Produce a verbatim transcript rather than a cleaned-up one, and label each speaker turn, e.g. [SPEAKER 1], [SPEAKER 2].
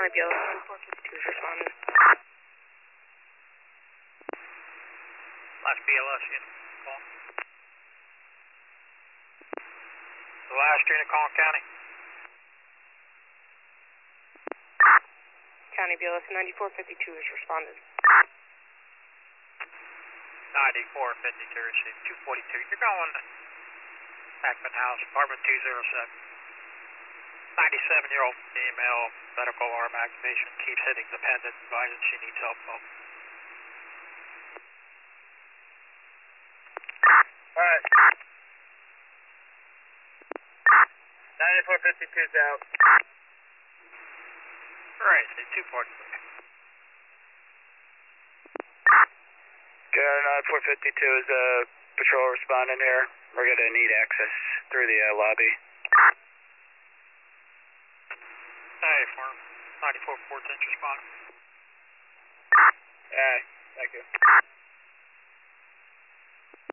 [SPEAKER 1] County B L S four fifty-two is responding.
[SPEAKER 2] Last B L S unit, call. The last unit calling County.
[SPEAKER 1] County B L S ninety-four fifty-two is responded.
[SPEAKER 2] ninety-four fifty-two received, two forty-two. You're going Hackman House, apartment two oh seven. ninety-seven-year-old female, medical arm activation, keeps hitting the pendant, advises she needs help.
[SPEAKER 3] Alright. ninety-four fifty-two is out.
[SPEAKER 2] Right, two forty-two.
[SPEAKER 3] ninety-four fifty-two is a uh, patrol responding here. We're going to need access through the uh, lobby.
[SPEAKER 2] ninety-four, ninety-four fourteenth responding.
[SPEAKER 3] Alright, thank you.